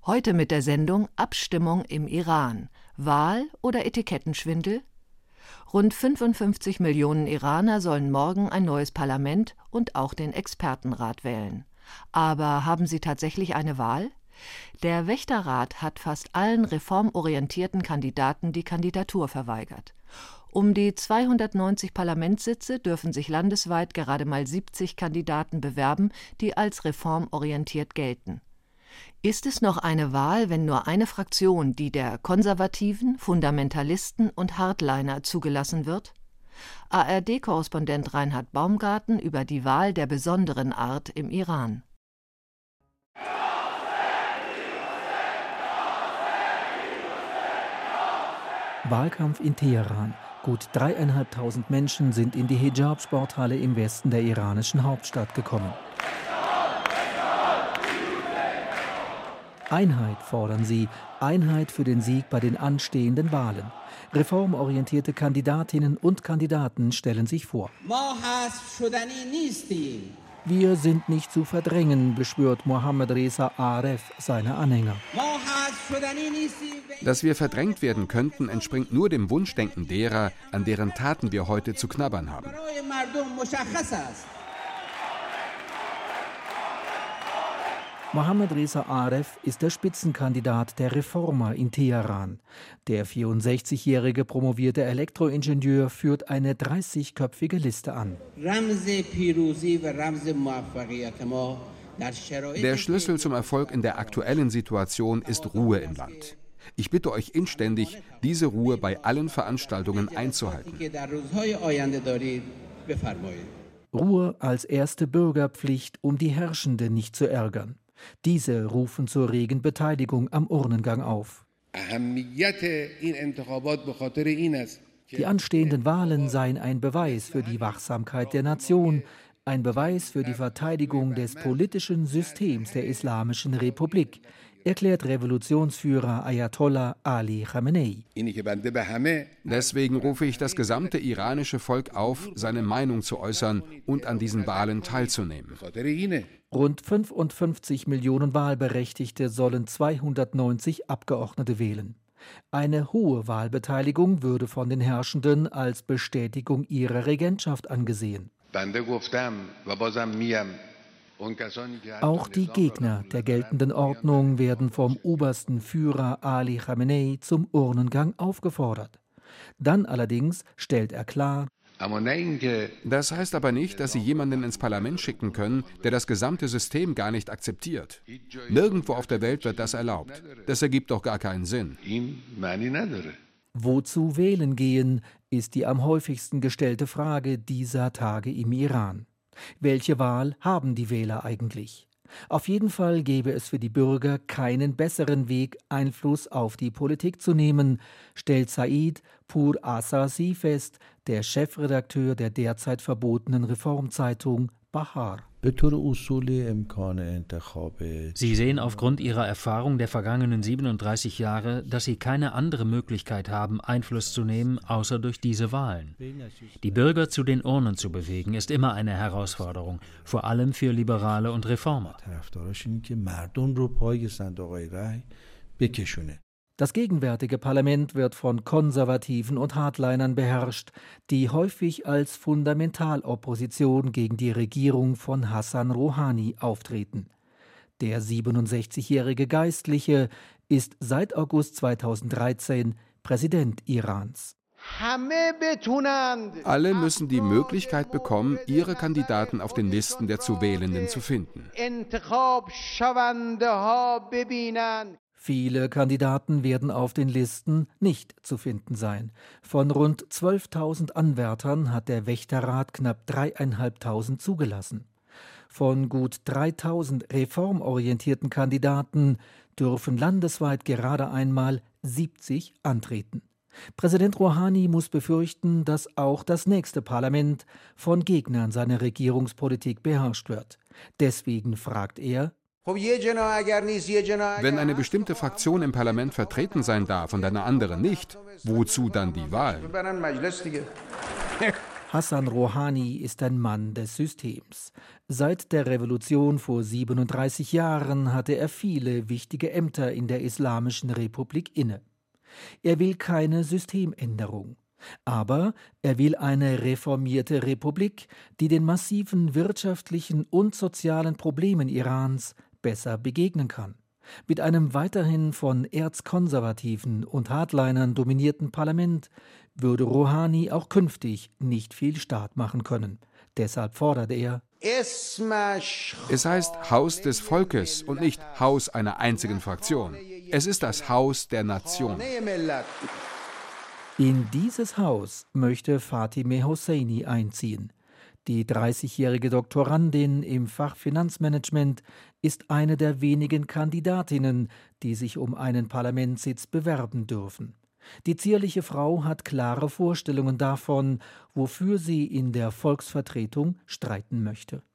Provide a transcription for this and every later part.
Heute mit der Sendung Abstimmung im Iran. Wahl oder Etikettenschwindel? Rund 55 Millionen Iraner sollen morgen ein neues Parlament und auch den Expertenrat wählen. Aber haben sie tatsächlich eine Wahl? Der Wächterrat hat fast allen reformorientierten Kandidaten die Kandidatur verweigert. Um die 290 Parlamentssitze dürfen sich landesweit gerade mal 70 Kandidaten bewerben, die als reformorientiert gelten. Ist es noch eine Wahl, wenn nur eine Fraktion, die der Konservativen, Fundamentalisten und Hardliner, zugelassen wird? ARD-Korrespondent Reinhard Baumgarten über die Wahl der besonderen Art im Iran. Wahlkampf in Teheran. Gut 3.500 Menschen sind in die Hijab-Sporthalle im Westen der iranischen Hauptstadt gekommen. Einheit fordern sie, Einheit für den Sieg bei den anstehenden Wahlen. Reformorientierte Kandidatinnen und Kandidaten stellen sich vor. Wir sind nicht zu verdrängen, beschwört Mohammad Reza Aref seine Anhänger. Dass wir verdrängt werden könnten, entspringt nur dem Wunschdenken derer, an deren Taten wir heute zu knabbern haben. Mohammad Reza Aref ist der Spitzenkandidat der Reformer in Teheran. Der 64-jährige promovierte Elektroingenieur führt eine 30-köpfige Liste an. Der Schlüssel zum Erfolg in der aktuellen Situation ist Ruhe im Land. Ich bitte euch inständig, diese Ruhe bei allen Veranstaltungen einzuhalten. Ruhe als erste Bürgerpflicht, um die Herrschenden nicht zu ärgern. Diese rufen zur regen Beteiligung am Urnengang auf. Die anstehenden Wahlen seien ein Beweis für die Wachsamkeit der Nation, ein Beweis für die Verteidigung des politischen Systems der Islamischen Republik, erklärt Revolutionsführer Ayatollah Ali Khamenei. Deswegen rufe ich das gesamte iranische Volk auf, seine Meinung zu äußern und an diesen Wahlen teilzunehmen. Rund 55 Millionen Wahlberechtigte sollen 290 Abgeordnete wählen. Eine hohe Wahlbeteiligung würde von den Herrschenden als Bestätigung ihrer Regentschaft angesehen. Auch die Gegner der geltenden Ordnung werden vom obersten Führer Ali Khamenei zum Urnengang aufgefordert. Dann allerdings stellt er klar: Das heißt aber nicht, dass sie jemanden ins Parlament schicken können, der das gesamte System gar nicht akzeptiert. Nirgendwo auf der Welt wird das erlaubt. Das ergibt doch gar keinen Sinn. Wozu wählen gehen, ist die am häufigsten gestellte Frage dieser Tage im Iran. Welche Wahl haben die Wähler eigentlich? Auf jeden Fall gäbe es für die Bürger keinen besseren Weg, Einfluss auf die Politik zu nehmen, stellt Said Pur Asasi fest, der Chefredakteur der derzeit verbotenen Reformzeitung Bahar. Sie sehen aufgrund ihrer Erfahrung der vergangenen 37 Jahre, dass sie keine andere Möglichkeit haben, Einfluss zu nehmen, außer durch diese Wahlen. Die Bürger zu den Urnen zu bewegen, ist immer eine Herausforderung, vor allem für Liberale und Reformer. Das gegenwärtige Parlament wird von Konservativen und Hardlinern beherrscht, die häufig als Fundamentalopposition gegen die Regierung von Hassan Rouhani auftreten. Der 67-jährige Geistliche ist seit August 2013 Präsident Irans. Alle müssen die Möglichkeit bekommen, ihre Kandidaten auf den Listen der zu Wählenden zu finden. Viele Kandidaten werden auf den Listen nicht zu finden sein. Von rund 12.000 Anwärtern hat der Wächterrat knapp 3.500 zugelassen. Von gut 3.000 reformorientierten Kandidaten dürfen landesweit gerade einmal 70 antreten. Präsident Rouhani muss befürchten, dass auch das nächste Parlament von Gegnern seiner Regierungspolitik beherrscht wird. Deswegen fragt er: Wenn eine bestimmte Fraktion im Parlament vertreten sein darf und eine andere nicht, wozu dann die Wahl? Hassan Rouhani ist ein Mann des Systems. Seit der Revolution vor 37 Jahren hatte er viele wichtige Ämter in der Islamischen Republik inne. Er will keine Systemänderung. Aber er will eine reformierte Republik, die den massiven wirtschaftlichen und sozialen Problemen Irans besser begegnen kann. Mit einem weiterhin von Erzkonservativen und Hardlinern dominierten Parlament würde Rouhani auch künftig nicht viel Staat machen können. Deshalb fordert er: Es heißt Haus des Volkes und nicht Haus einer einzigen Fraktion. Es ist das Haus der Nation. In dieses Haus möchte Fatimeh Hosseini einziehen. Die 30-jährige Doktorandin im Fach Finanzmanagement ist eine der wenigen Kandidatinnen, die sich um einen Parlamentssitz bewerben dürfen. Die zierliche Frau hat klare Vorstellungen davon, wofür sie in der Volksvertretung streiten möchte.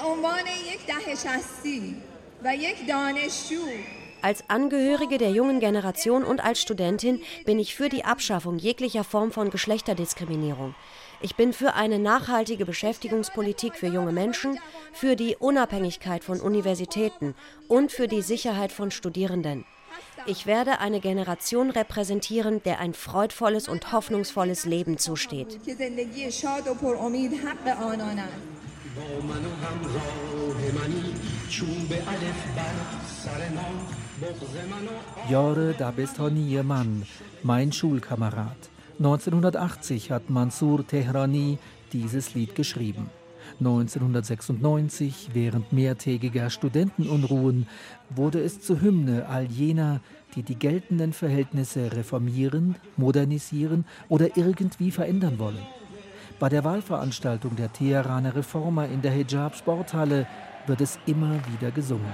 Als Angehörige der jungen Generation und als Studentin bin ich für die Abschaffung jeglicher Form von Geschlechterdiskriminierung. Ich bin für eine nachhaltige Beschäftigungspolitik für junge Menschen, für die Unabhängigkeit von Universitäten und für die Sicherheit von Studierenden. Ich werde eine Generation repräsentieren, der ein freudvolles und hoffnungsvolles Leben zusteht. Jore Dabestani Mann, mein Schulkamerad. 1980 hat Mansour Tehrani dieses Lied geschrieben. 1996, während mehrtägiger Studentenunruhen, wurde es zur Hymne all jener, die die geltenden Verhältnisse reformieren, modernisieren oder irgendwie verändern wollen. Bei der Wahlveranstaltung der Teheraner Reformer in der Hijab-Sporthalle wird es immer wieder gesungen.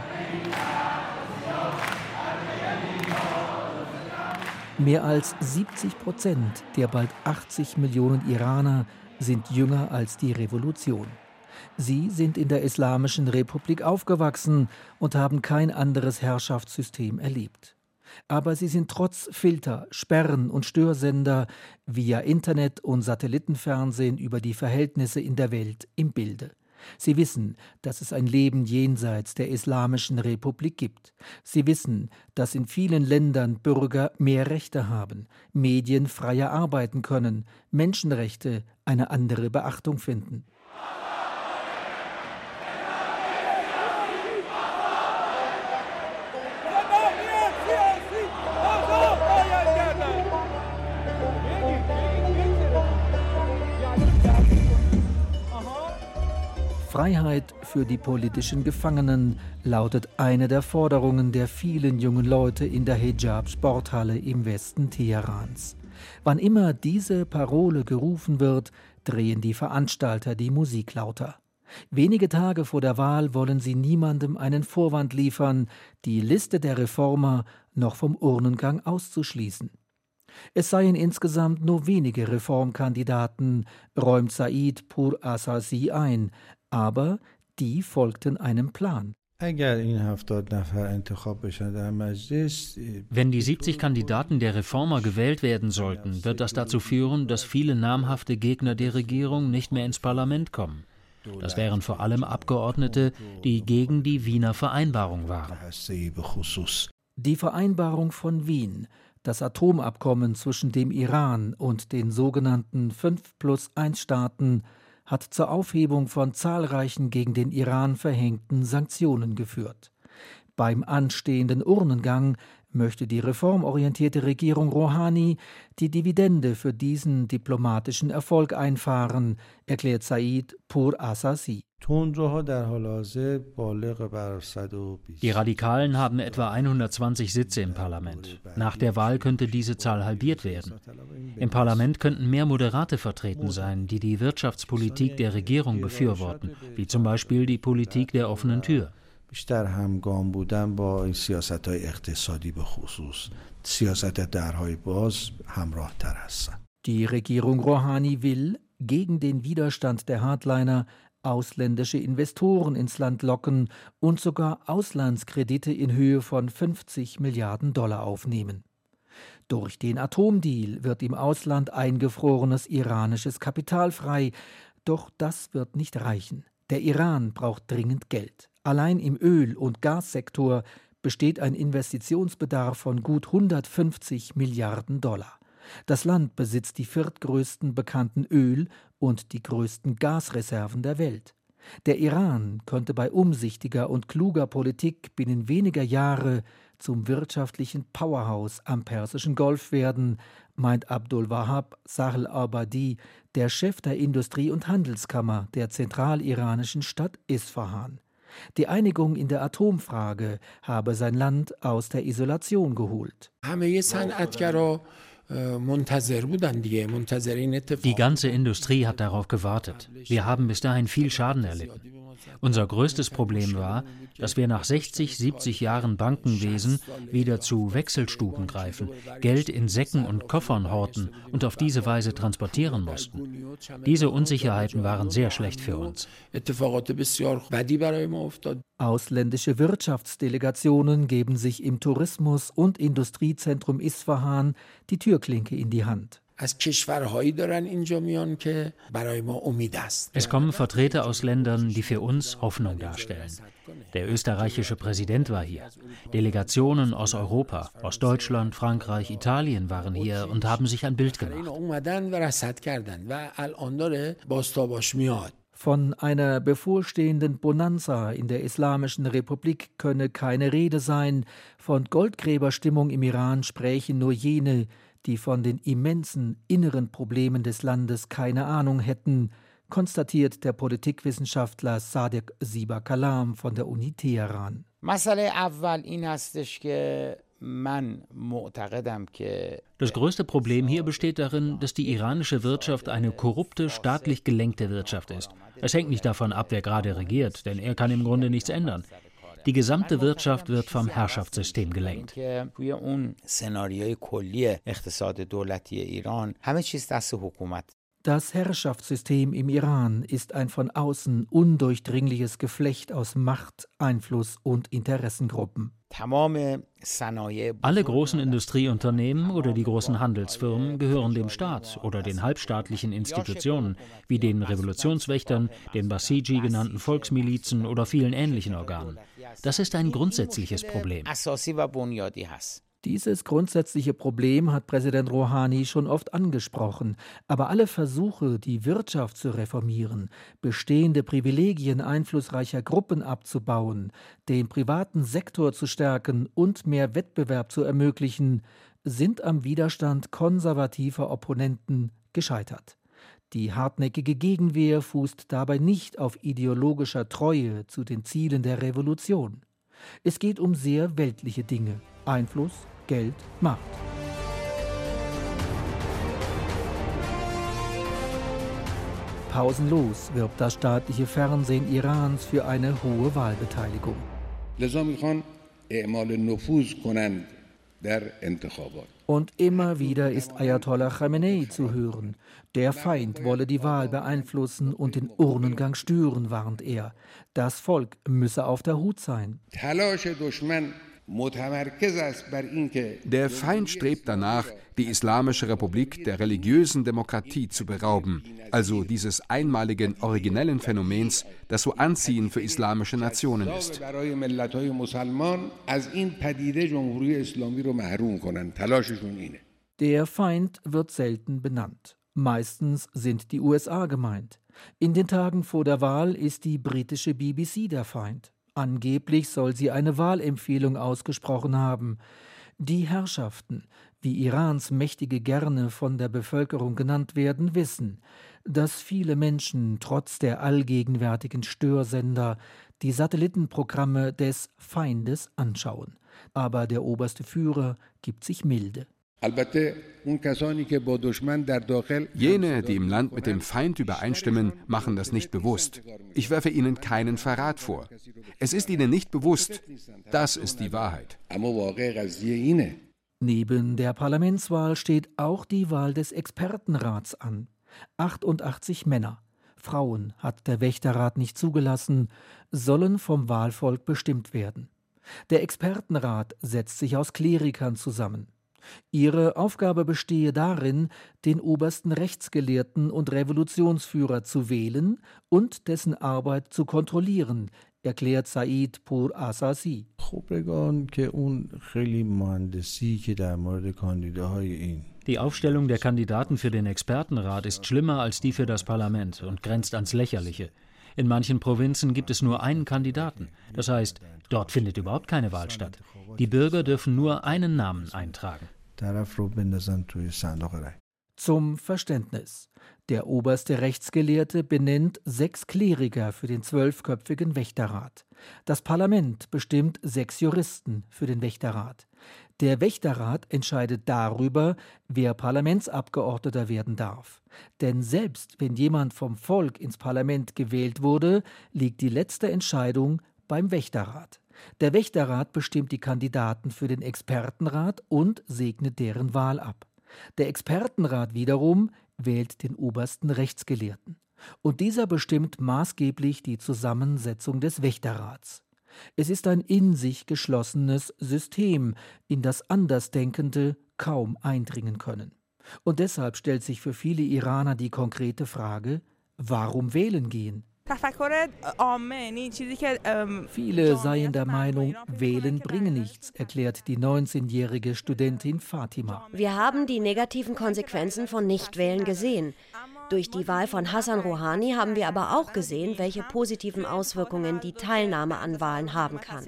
Mehr als 70% der bald 80 Millionen Iraner sind jünger als die Revolution. Sie sind in der Islamischen Republik aufgewachsen und haben kein anderes Herrschaftssystem erlebt. Aber sie sind trotz Filter, Sperren und Störsender via Internet und Satellitenfernsehen über die Verhältnisse in der Welt im Bilde. Sie wissen, dass es ein Leben jenseits der Islamischen Republik gibt. Sie wissen, dass in vielen Ländern Bürger mehr Rechte haben, Medien freier arbeiten können, Menschenrechte eine andere Beachtung finden. Freiheit für die politischen Gefangenen lautet eine der Forderungen der vielen jungen Leute in der Hijab-Sporthalle im Westen Teherans. Wann immer diese Parole gerufen wird, drehen die Veranstalter die Musik lauter. Wenige Tage vor der Wahl wollen sie niemandem einen Vorwand liefern, die Liste der Reformer noch vom Urnengang auszuschließen. Es seien insgesamt nur wenige Reformkandidaten, räumt Said Pur Asasi ein, aber die folgten einem Plan. Wenn die 70 Kandidaten der Reformer gewählt werden sollten, wird das dazu führen, dass viele namhafte Gegner der Regierung nicht mehr ins Parlament kommen. Das wären vor allem Abgeordnete, die gegen die Wiener Vereinbarung waren. Die Vereinbarung von Wien, das Atomabkommen zwischen dem Iran und den sogenannten 5+1-Staaten, hat zur Aufhebung von zahlreichen gegen den Iran verhängten Sanktionen geführt. Beim anstehenden Urnengang möchte die reformorientierte Regierung Rouhani die Dividende für diesen diplomatischen Erfolg einfahren, erklärt Said Pur Asasi. Die Radikalen haben etwa 120 Sitze im Parlament. Nach der Wahl könnte diese Zahl halbiert werden. Im Parlament könnten mehr Moderate vertreten sein, die die Wirtschaftspolitik der Regierung befürworten, wie zum Beispiel die Politik der offenen Tür. Die Regierung Rouhani will, gegen den Widerstand der Hardliner, ausländische Investoren ins Land locken und sogar Auslandskredite in Höhe von $50 Milliarden aufnehmen. Durch den Atomdeal wird im Ausland eingefrorenes iranisches Kapital frei. Doch das wird nicht reichen. Der Iran braucht dringend Geld. Allein im Öl- und Gassektor besteht ein Investitionsbedarf von gut 150 Milliarden Dollar. Das Land besitzt die viertgrößten bekannten Öl- und die größten Gasreserven der Welt. Der Iran könnte bei umsichtiger und kluger Politik binnen weniger Jahre zum wirtschaftlichen Powerhouse am Persischen Golf werden, meint Abdul Wahab Sahl-Abadi, der Chef der Industrie- und Handelskammer der zentraliranischen Stadt Isfahan. Die Einigung in der Atomfrage habe sein Land aus der Isolation geholt. Die ganze Industrie hat darauf gewartet. Wir haben bis dahin viel Schaden erlitten. Unser größtes Problem war, dass wir nach 60, 70 Jahren Bankenwesen wieder zu Wechselstuben greifen, Geld in Säcken und Koffern horten und auf diese Weise transportieren mussten. Diese Unsicherheiten waren sehr schlecht für uns. Ausländische Wirtschaftsdelegationen geben sich im Tourismus- und Industriezentrum Isfahan die Türklinke in die Hand. Es kommen Vertreter aus Ländern, die für uns Hoffnung darstellen. Der österreichische Präsident war hier. Delegationen aus Europa, aus Deutschland, Frankreich, Italien waren hier und haben sich ein Bild gemacht. Von einer bevorstehenden Bonanza in der Islamischen Republik könne keine Rede sein. Von Goldgräberstimmung im Iran sprächen nur jene, die von den immensen inneren Problemen des Landes keine Ahnung hätten, konstatiert der Politikwissenschaftler Sadiq Ziba-Kalam von der Uni Teheran. Das größte Problem hier besteht darin, dass die iranische Wirtschaft eine korrupte, staatlich gelenkte Wirtschaft ist. Es hängt nicht davon ab, wer gerade regiert, denn er kann im Grunde nichts ändern. Die gesamte Wirtschaft wird vom Herrschaftssystem gelenkt. Das Herrschaftssystem im Iran ist ein von außen undurchdringliches Geflecht aus Macht, Einfluss und Interessengruppen. Alle großen Industrieunternehmen oder die großen Handelsfirmen gehören dem Staat oder den halbstaatlichen Institutionen, wie den Revolutionswächtern, den Basiji genannten Volksmilizen oder vielen ähnlichen Organen. Das ist ein grundsätzliches Problem. Dieses grundsätzliche Problem hat Präsident Rouhani schon oft angesprochen. Aber alle Versuche, die Wirtschaft zu reformieren, bestehende Privilegien einflussreicher Gruppen abzubauen, den privaten Sektor zu stärken und mehr Wettbewerb zu ermöglichen, sind am Widerstand konservativer Opponenten gescheitert. Die hartnäckige Gegenwehr fußt dabei nicht auf ideologischer Treue zu den Zielen der Revolution. Es geht um sehr weltliche Dinge: Einfluss, Geld, Macht. Pausenlos wirbt das staatliche Fernsehen Irans für eine hohe Wahlbeteiligung. Und immer wieder ist Ayatollah Khamenei zu hören. Der Feind wolle die Wahl beeinflussen und den Urnengang stören, warnt er. Das Volk müsse auf der Hut sein. Der Feind strebt danach, die Islamische Republik der religiösen Demokratie zu berauben, also dieses einmaligen, originellen Phänomens, das so anziehend für islamische Nationen ist. Der Feind wird selten benannt. Meistens sind die USA gemeint. In den Tagen vor der Wahl ist die britische BBC der Feind. Angeblich soll sie eine Wahlempfehlung ausgesprochen haben. Die Herrschaften, wie Irans Mächtige gerne von der Bevölkerung genannt werden, wissen, dass viele Menschen trotz der allgegenwärtigen Störsender die Satellitenprogramme des Feindes anschauen. Aber der oberste Führer gibt sich milde. Jene, die im Land mit dem Feind übereinstimmen, machen das nicht bewusst. Ich werfe ihnen keinen Verrat vor. Es ist ihnen nicht bewusst. Das ist die Wahrheit. Neben der Parlamentswahl steht auch die Wahl des Expertenrats an. 88 Männer, Frauen hat der Wächterrat nicht zugelassen, sollen vom Wahlvolk bestimmt werden. Der Expertenrat setzt sich aus Klerikern zusammen. Ihre Aufgabe bestehe darin, den obersten Rechtsgelehrten und Revolutionsführer zu wählen und dessen Arbeit zu kontrollieren, erklärt Said Pur Asasi. Die Aufstellung der Kandidaten für den Expertenrat ist schlimmer als die für das Parlament und grenzt ans Lächerliche. In manchen Provinzen gibt es nur einen Kandidaten. Das heißt, dort findet überhaupt keine Wahl statt. Die Bürger dürfen nur einen Namen eintragen. Zum Verständnis. Der oberste Rechtsgelehrte benennt 6 Kleriker für den 12-köpfigen Wächterrat. Das Parlament bestimmt 6 Juristen für den Wächterrat. Der Wächterrat entscheidet darüber, wer Parlamentsabgeordneter werden darf. Denn selbst wenn jemand vom Volk ins Parlament gewählt wurde, liegt die letzte Entscheidung beim Wächterrat. Der Wächterrat bestimmt die Kandidaten für den Expertenrat und segnet deren Wahl ab. Der Expertenrat wiederum wählt den obersten Rechtsgelehrten. Und dieser bestimmt maßgeblich die Zusammensetzung des Wächterrats. Es ist ein in sich geschlossenes System, in das Andersdenkende kaum eindringen können. Und deshalb stellt sich für viele Iraner die konkrete Frage, warum wählen gehen? Viele seien der Meinung, wählen bringe nichts, erklärt die 19-jährige Studentin Fatima. Wir haben die negativen Konsequenzen von Nichtwählen gesehen. Durch die Wahl von Hassan Rouhani haben wir aber auch gesehen, welche positiven Auswirkungen die Teilnahme an Wahlen haben kann.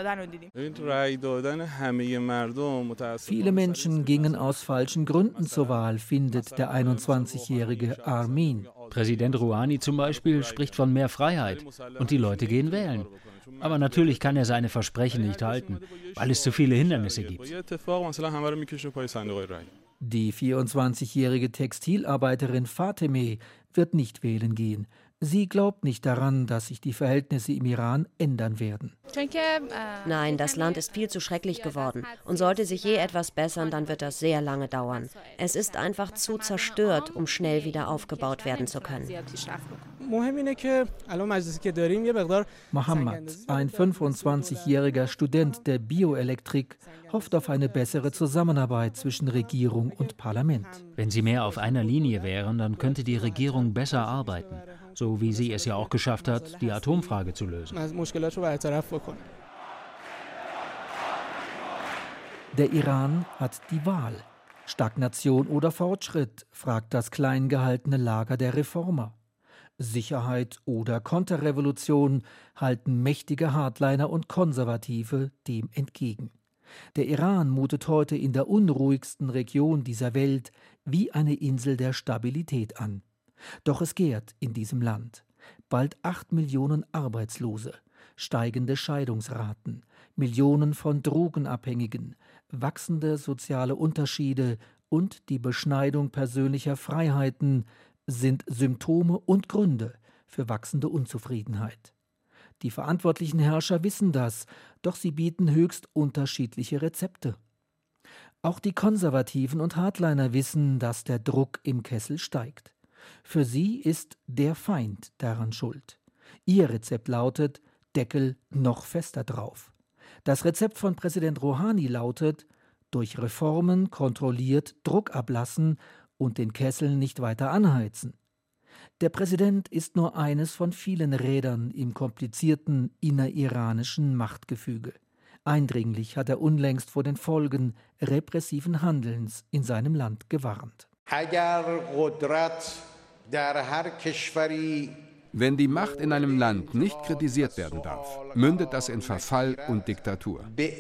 Viele Menschen gingen aus falschen Gründen zur Wahl, findet der 21-jährige Armin. Präsident Rouhani zum Beispiel spricht von mehr Freiheit und die Leute gehen wählen. Aber natürlich kann er seine Versprechen nicht halten, weil es zu viele Hindernisse gibt. Die 24-jährige Textilarbeiterin Fatemeh wird nicht wählen gehen. Sie glaubt nicht daran, dass sich die Verhältnisse im Iran ändern werden. Nein, das Land ist viel zu schrecklich geworden. Und sollte sich je etwas bessern, dann wird das sehr lange dauern. Es ist einfach zu zerstört, um schnell wieder aufgebaut werden zu können. Mohammed, ein 25-jähriger Student der Bioelektrik, hofft auf eine bessere Zusammenarbeit zwischen Regierung und Parlament. Wenn sie mehr auf einer Linie wären, dann könnte die Regierung besser arbeiten. So wie sie es ja auch geschafft hat, die Atomfrage zu lösen. Der Iran hat die Wahl. Stagnation oder Fortschritt, fragt das klein gehaltene Lager der Reformer. Sicherheit oder Konterrevolution, halten mächtige Hardliner und Konservative dem entgegen. Der Iran mutet heute in der unruhigsten Region dieser Welt wie eine Insel der Stabilität an. Doch es gärt in diesem Land. Bald 8 Millionen Arbeitslose, steigende Scheidungsraten, Millionen von Drogenabhängigen, wachsende soziale Unterschiede und die Beschneidung persönlicher Freiheiten sind Symptome und Gründe für wachsende Unzufriedenheit. Die verantwortlichen Herrscher wissen das, doch sie bieten höchst unterschiedliche Rezepte. Auch die Konservativen und Hardliner wissen, dass der Druck im Kessel steigt. Für sie ist der Feind daran schuld. Ihr Rezept lautet, Deckel noch fester drauf. Das Rezept von Präsident Rouhani lautet, durch Reformen kontrolliert Druck ablassen und den Kessel nicht weiter anheizen. Der Präsident ist nur eines von vielen Rädern im komplizierten inneriranischen Machtgefüge. Eindringlich hat er unlängst vor den Folgen repressiven Handelns in seinem Land gewarnt. Wenn die Macht in einem Land nicht kritisiert werden darf, mündet das in Verfall und Diktatur.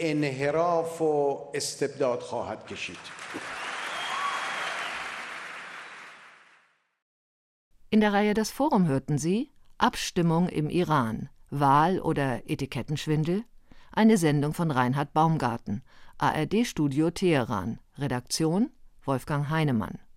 In der Reihe Das Forum hörten Sie Abstimmung im Iran, Wahl oder Etikettenschwindel? Eine Sendung von Reinhard Baumgarten, ARD-Studio Teheran, Redaktion Wolfgang Heinemann.